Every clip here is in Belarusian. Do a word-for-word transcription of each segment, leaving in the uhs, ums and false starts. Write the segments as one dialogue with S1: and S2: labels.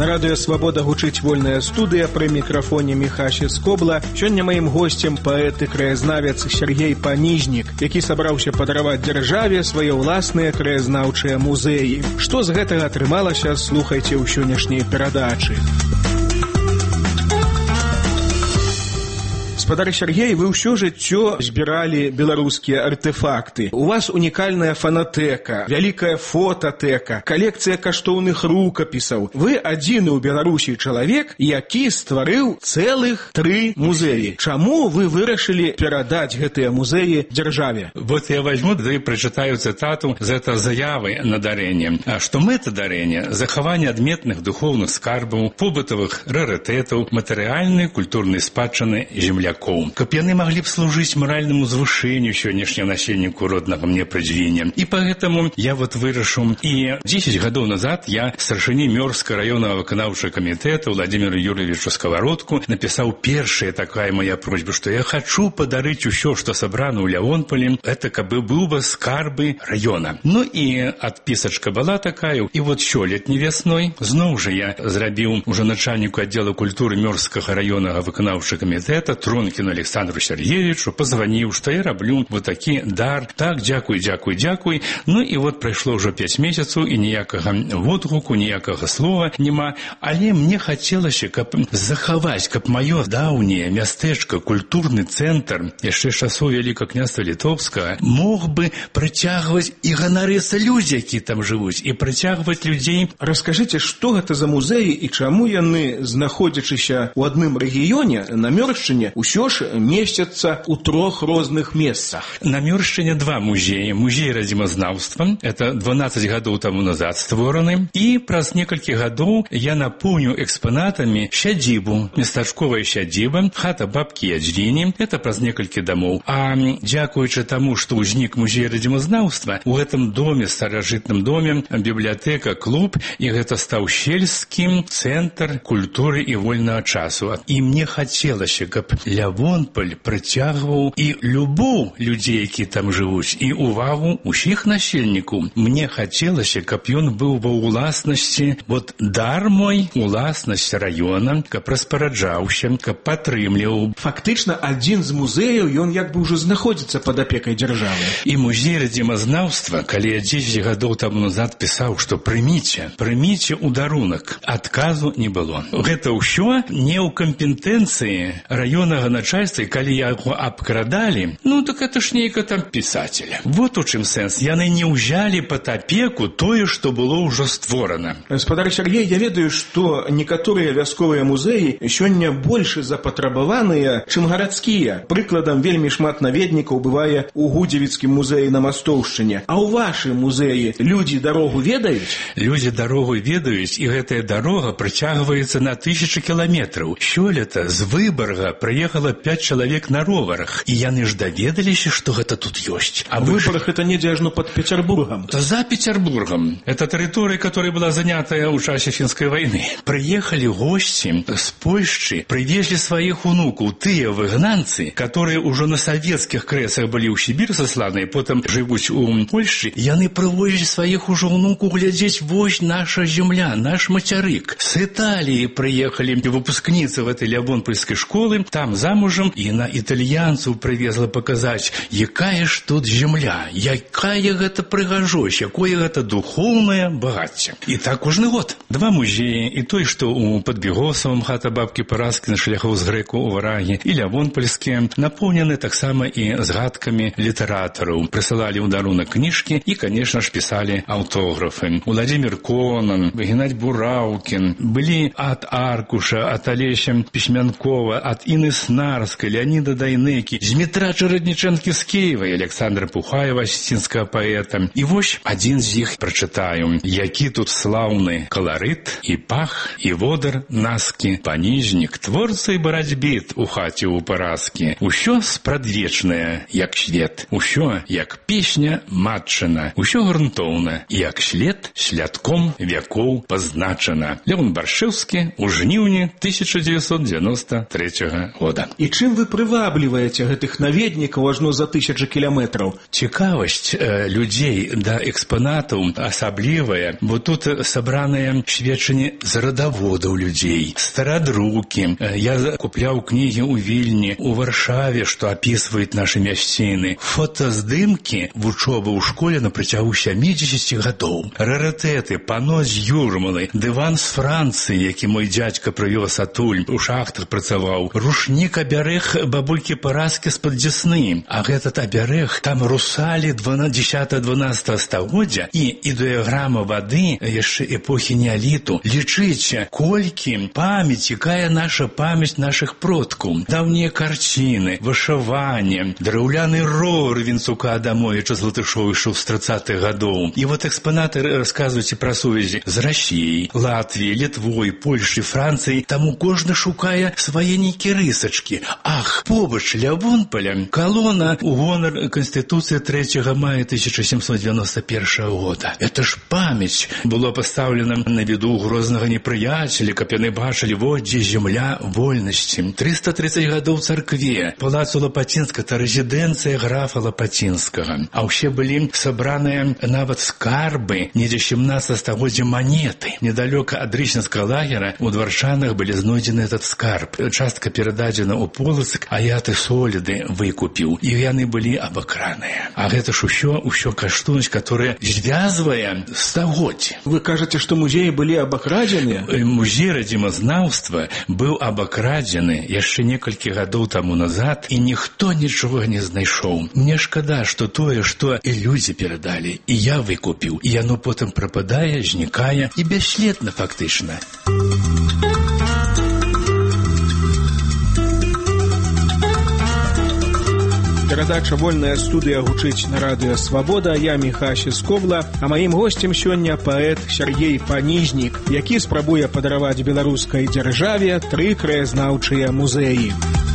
S1: На радыё «Свабода» гучыць вольная студыя, пры мікрафоне Міхася Скобла. Сёння маім госцем паэт і краязнавец Сергей Панізнік, які сабраўся падараваць дзяржаве свае ўласныя краязнаўчыя музеі. Што з гэтага атрымалася, слухайце ў сённяшняй перадачы. Гаспадар Сергей, вы ўсё жыццё збіралі беларускія артэфакты. У вас унікальная фанатэка, вялікая фотатэка, калекцыя каштоўных рукапісаў. Вы адзіны ў Беларусі чалавек, які стварыў цэлых тры музеі. Чаму вы вырашылі перадаць гэтыя музеі дзяржаве?
S2: Вот я возьму, да и прочитаю цитату з этой заявы на дарение. Что мэта дарення – захаванне адметных духовных скарбаў, побытавых рарытэтаў, матэрыяльнай культурнай спадчыны землякоў. Каб яны маглі б служыць маральнаму звышэнню сённяшняга насельніку роднага мне прадзвіння. І поэтому я вот вырашу. І дзесяць гадоў назад я старшыні Мёрска раённага выканаўчага камітэта Владимиру Юрьевичу Сковородку написал першая такая моя просьба, что я хочу подарить усё, что собрано у Леонполе, это кабы был бы скарбы района. Ну и отписочка была такая. И вот сёлетней весной зноў же я зрабіў уже начальнику отдела культуры Мёрскага раённага выканаўчага камітэта Тронкину Александру Сергеевичу, позвонил, что я раблю вот такі дар. Так, дякуй, дякуй, дякуй. Ну и вот прайшло уже пять месяцаў, и ніякага водгуку, ніякага слова нема. Але мне хацелася, каб захаваць, каб маё даўняе мястэчка, культурны цэнтр, яшчэ часоў Вялікага княства Літоўскага, мог бы прыцягваць і ганарыцца людзі, які там жывуць, і прыцягваць людзей.
S1: Раскажыце, што гэта за музеі і чаму яны, знаходзячыся ў адным рэгіёне, на Мёршчыне, усё ж месяцца ў трох розных месцах?
S2: На Мёршчыне два музеі. Музей радзімазнаўства, это дванаццаць гадоў таму назад створаны, і праз некалькі гадоў я напоўню экспанатамі сядзібу, местачковая сядзіба, хата бабкі Ядзіні, это праз некалькі дамоў. А дзякуючы таму, што ўзнік музей радзімазнаўства, у гэтым доме, старажытным доме, бібліятэка, клуб, і гэта стаў сельскім цэнтр культуры і вольнага часу. І мне хацелася, каб Лявонполь прыцягваў і любоў людзей, які там жывуць, і увагу ўсіх насельнікаў. Мне хацелася, каб ён быў ва ўласнасці, вот дар мой, уласнасць раёна, каб распараджаўся, каб падтрымліваў.
S1: Фактычна, адзін з музеяў, ён як бы ўжо знаходзіцца пад апекай дзяржавы.
S2: І музей радзімазнаўства, калі я дзесяць гадоў таму назад пісаў, што прыміце, прыміце ў дарунак, адказу не было. Гэта ўсё не ў кампетэнцыі раённага начальства, і калі яго абкрадалі, ну так это ж нейка там пісатель. Вот у чым сэнс. Яны не ўзялі пад апеку тое, што было ўжо створана.
S1: Гаспадар Сергей, я ведаю, што некаторыя вясковыя музеі сёння больш запатрабаваныя, чым гарадскія. Прыкладам, вельмі шмат наведнікаў бывае у Гудзевіцкім музеі на Мастоўшчыне. А ў вашым музеі людзі дарогу ведаюць?
S2: Людзі дарогу ведаюць, і гэтая дарога прыцягваецца на тысячы кіламетраў. Сёлета з Выбарга прыехала пять чалавек на роварах, і яны ж даведаліся, што гэта тут ёсць.
S1: А Выбарг это недзе ажно пад Петербургом.
S2: За Петербургом. Это территория, которая была занятая ў часе фінскай войны. Приехали гости с Польши, привезли своих внуков, тыя выгнанцы, которые уже на советских крэсах были ў Сибір засланыя, потом живуць у Польши. Яны привозили своих уже внуков глядеть, вось наша земля, наш материк. С Италии приехали выпускницы в этой Лявонпольской школы, там замужем, и на итальянцев привезла показать, якая ж тут земля, якая гэта прыгажосць, якое гэта духовное багацце. І так кожны год. Два музеі, і той, што у Падбегосавым хата бабкі Параски на шляху з грэку у Варагі, і Лявонпольскія, напоўнены таксама і згадкамі літаратараў. Прысылалі ў дарунак кніжкі і, конечно ж, пісалі аўтографы. Владимир Конан, Геннадзь Бураўкін, былі ад Аркуша, ад Алеся Пісьмянкова, ад Інны Снарскай, Леоніда Дайнекі, Змітра Чараднічэнкі з Киева, Александра Пухаева, асцінскага паэта. І вось адзін з іх прачытаю. Які тут слаўны каларыт, і пах, і водар наскі, Панізнік, творца і барацьбіт у хаце ў Параскі. Усё спрадвечнае, як свет, усё як песня матчына, усё грунтоўна, як след слядком вякоў пазначана. Леон Баршэўскі ў жніўні тысяча дзевяцьсот дзевяносто третьего года. года.
S1: І чым вы прывабліваеце гэтых наведнікаў ажно за тысячы кіламетраў?
S2: Цікавасць э, людзей да экспанатаў асаблівая, бо тут сабраныя сведчанні з радаводаў людзей, старадрукі. Э, я купляў кнігі ў Вільні, у Варшаве, што апісваюць нашы мясціны, фотаздымкі вучобы ў школе на працягу сямідзесяці гадоў, рарытэты, пано з Юрмалы, дыван з Францыі, які мой дзядзька прывёз адтуль, у шахтах працаваў, рушнік абярэг бабулькі Параскі з-пад Дзесны. А гэтат абярэг там русалі дзесятага-дванаццатага стагоддзя і ідэаграма вады яшчэ эпохі неаліту. Лічыце, колькі памяць, якая наша памяць нашых продкаў. Даўнія карціны, вышыванне, драўляны рор Вінцука Адамовіча з Латышовіча з трыццатых гадоў. І вот экспанаты расказваюць пра сувязі з Расіяй, Латвіяй, Літвой, Польшай, Францыяй. Таму кожны шукае свае нейкія рысачкі. Ах, побач ля Вонпаля калона у гонар Конституцыі трэцяга мая тысяча сямсот девяносто первого года. Это ж памяць было пастаўлена на віду грознага непрыяцеля, каб яны бачылі, вот дзе зямля вольнасці. трыста тридцать гадоў царкве, палацу Лапацінска, та рэзідэнцыя графа Лапацінскага. А ўсе былі сабраныя нават скарбы, недзе сямнадцатага стагоддзя манеты. Недалёка ад Рысінскага лагера у Дварчанах былі знойдзены этот скарб. Частка перададзена ў Полацк, а я ты соліды выкупіў. І яны былі абакраныя. А гэта ж усё, усё каштоўнасць, которая звязвае стагоддзі.
S1: Вы кажаце, што музеі былі абакрадзеныя?
S2: Музей радзімазнаўства быў абакрадзены яшчэ некалькі гадоў таму назад, і ніхто нічога не знайшоў. Мне шкада, што тое, што і людзі перадалі, і я выкупіў, і яно потым прападае, знікае і бясследна фактычна.
S1: Перадача «Вольная студыя» гучыць на радыё «Свабода». Я Міхася Скобла, а маім госцем сёння паэт Сергей Панізнік, які спрабуе падараваць беларускай дзяржаве тры краязнаўчыя музеі.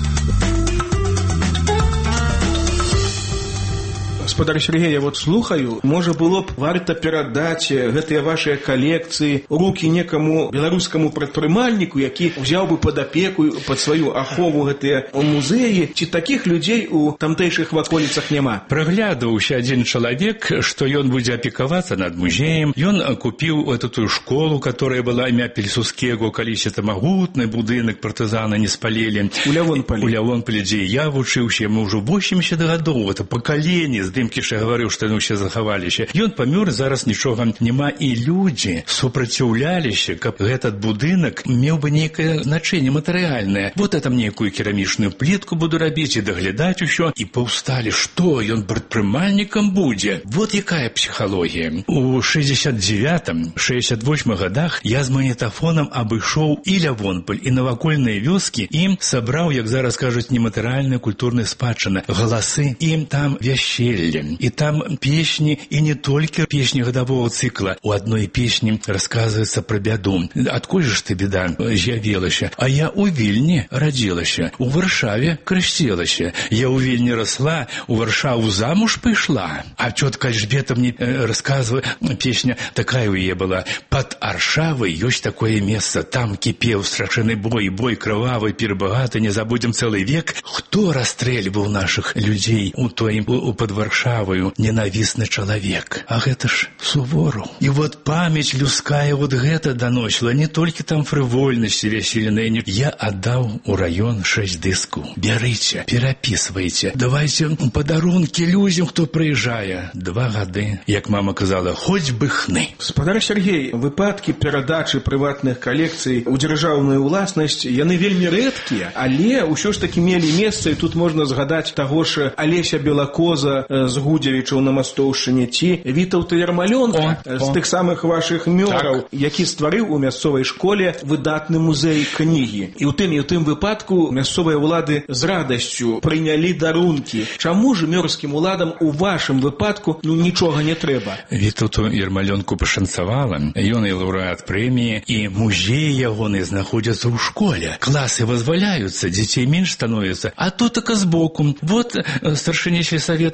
S1: Господар Сергей, я вот слухаю, можа было б варта перадаць гэтыя вашыя калекцыі у рукі некаму беларускаму прадпрымальніку, які ўзяў бы пад апеку, пад сваю ахову гэтыя музеі, ці такіх людзей у тамтэйшых ваколіцах няма?
S2: Праглядаўся адзін чалавек, што ён будзе апекавацца над музеем. Ён купіў эту школу, которая была імя Пільсудскего, калісь это магутны будынак, партызаны не спалілі.
S1: У Лявонпалі.
S2: У Лявонпалі, дзе я вучыўся, мы ўжо восемьдесят гадоў, это пакаленне, здымкі ж я гаварыў, што яны ўсе захаваліся. Ён памёр, зараз нічога няма, і людзі супраціўляліся, каб гэтат будынак меў бы нейкае значэнне матэрыяльнае. Вот я там нейкую керамічную плітку буду рабіць і даглядаць усё. І паўсталі, што ён прадпрымальнікам будзе. Вот якая псіхалогія. У шэсцьдзесят девятым шэсцьдесят восьмым гадах я з магнітафонам абышоў і Лявонпаль, і навакольныя вёскі, і сабраў, як зараз кажуць, нематэрыяльная культурная спадчына, галасы, і там вяселле, і там песні, і не толькі песні гадавого цыкла. У адной песні расказваецца пра бяду. Адкуль ж ты, беда, з'явілася? А я у Вільні радзілася, у Варшаве красцілася. Я у Вільні расла, у Варшаву замуж пайшла. А цётка Альжбета мне э, расказвае, песня такая у яе была: «Пад Аршавай ёсць такое месца, там кіпеў страшны бой, бой крывавы, перабагаты, не забудзем цэлы век. Хто расстрэльваў нашых людзей у той, у, у пад Варшаваю, ненавісны чалавек? А гэта ж Сувораў». І вот памяць людская вот гэта даносіла, не толькі там фрывольнасці вяселеныя. Я аддаў у раён шэсць дыскаў. Бярыце, перапісвайце, давайце падарункі людзям, хто прыязджае. Два гады, як мама казала, хоць бы хны.
S1: Гаспадар Сергей, выпадкі перадачы прыватных калекцый у дзяржаўную ўласнасць, яны вельмі рэдкія, але ўсё ж такі мелі месца, і тут можна згадаць таго ж Алеся Белакоза з Гудзевічаў на Мастоўшчыне, ці Вітаўта Ярмалёнка з тых самых вашых мёраў, так, які стварыў у мясцовай школе выдатны музей кнігі. І ў тым і ў тым выпадку мясцовыя ўлады з радасцю прынялі дарункі. Чаму ж мёрскім уладам у вашым выпадку ну нічога не трэба?
S2: Вітаўту Ярмалёнку пашанцавала. Ён і лаўрэат прэміі, і музеі ягоны знаходзяцца ў школе. Класы вызваляюцца, дзяцей менш становіцца, а то така збоку. Вот старшыня сельсавета званіў на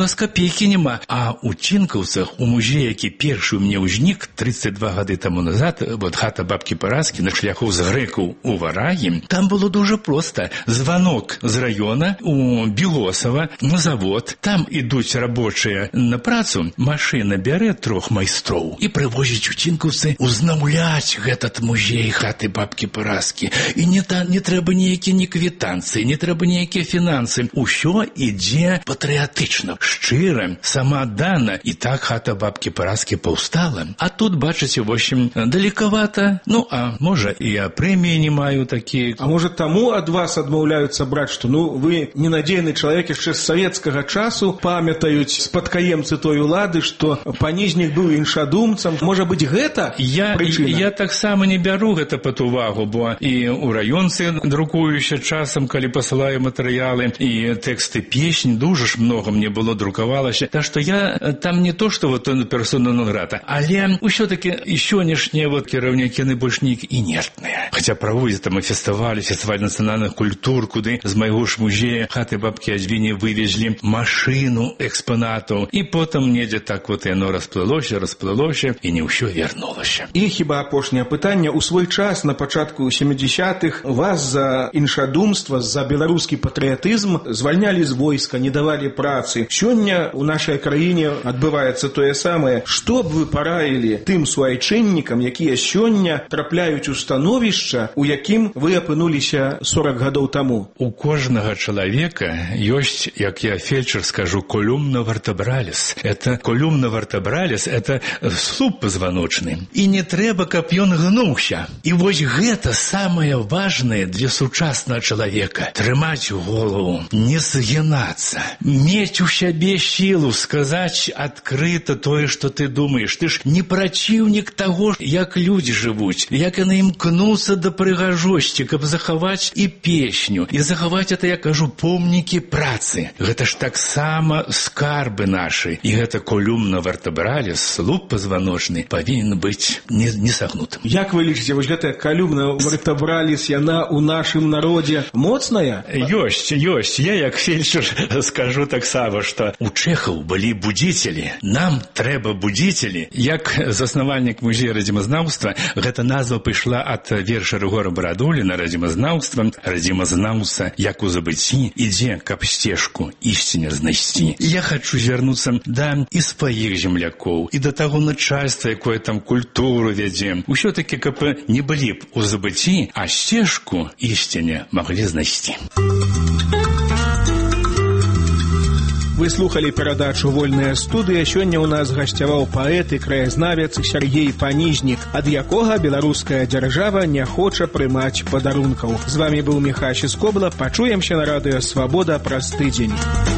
S2: вас копейкі няма. А у Цінкаўцах, у музеі, які першы у мяне ўзнік тридцать два гады таму назад, вот хата бабкі Параскі на шляху з грэкаў у Варагі, там было дуже проста. Звонок з раёна у Білосава на завод, там ідуць рабочыя на працу, машына бярэ трох майстроў і прывозіць у Цінкаўцы узнаўляць гэтат музей хаты бабкі Параскі. І не, та, не трэба ніякія ні квітанцыі, не трэба ніякія фінансы. Усё ідзе патрыятычна, шчыра, самааддана. І так хата бабкі Параскі паўстала. А тут, бачыце, в общем, далекавата. Ну, а можа, і я прэміі не маю такія.
S1: А можа, таму ад вас адмаўляюцца браць, што ну вы ненадзейны чалавек яшчэ з савецкага часу, памятаюць спадкаемцы той улады, што Панізнік быў іншадумцам. Можа быць, гэта
S2: я,
S1: прычына?
S2: Я таксама не бяру гэта пад увагу, бо і ў раёнцы друкуюся часам, калі пасылаю матэрыялы, і тэксты песень, дуже ж много мне было друкавалася. Так што я там не то, што вот персона нон грата, але ўсё-таки і сённяшнія вот кіраўнікі найбольш неяк інертныя. Хаця праводзяць там і фестывалі, фестываль нацыянальных культур, куды з майго ж музея хаты бабкі Азвіні вывезлі машыну экспанатаў, і потым недзе так вот яно расплылося, расплылося, і не ўсё вярнулася.
S1: І хіба апошняе пытанне. У свой час, на пачатку сямідзясятых, вас за іншадумства, за беларускі патрыятызм звальнялі з войска, не давалі працы. Сёння ў нашай краіне адбываецца тое самае. Што б вы параілі тым суайчыннікам, якія сёння трапляюць у становішча, у якім вы апынуліся сорок гадоў таму?
S2: У кожнага чалавека ёсць, як я фельчар скажу, колюмна вертебраліс. Это колюмна вертебраліс, это слуп пазваночны. І не трэба, каб ён гнуўся. І вось гэта самае важнае для сучаснага чалавека. Трымаць голову, не згінацца, мець у сябе сілу, сказаць адкрыта тое, што ты думаеш. Ты ж не праціўнік таго, як людзі жывуць, як яны імкнуцца да прыгажосці, каб захаваць і песню, і захаваць, это я кажу, помнікі працы. Гэта ж таксама скарбы нашы. І гэта колюмна вертебраліс, слуп пазваночны, павінен быць не, не сагнутым.
S1: Як вы лічыце, вось гэтая колюмна вертебраліс, яна ў нашым народзе моцная?
S2: Ёсць, ёсць. Я, як фельчар, скажу таксама, што у чэхаў былі будзіцелі. Нам трэба будзіцелі. Як заснавальнік музея радзімазнаўства, гэта назва пайшла ад верша Рыгора Барадуліна «Радзімазнаўства». Радзімазнаўца, як у забыцці, ідзе, каб сцежку ісціне знайсці. Я хачу звярнуцца да і сваіх землякоў, і да таго начальства, якое там культуру вядзе. Усё-таки, каб не былі б у забыцці, а сцежку ісціне маглі знайсці.
S1: Вы слухали перадачу «Вольная студыя». Сёння ў нас гасцяваў паэт і краязнавец Сергей Панізнік, ад якога беларуская дзяржава не хоча прымаць падарункаў. З вами быў Міхась Скобла. Пачуемся на радыё «Свабода» праз тыдзень.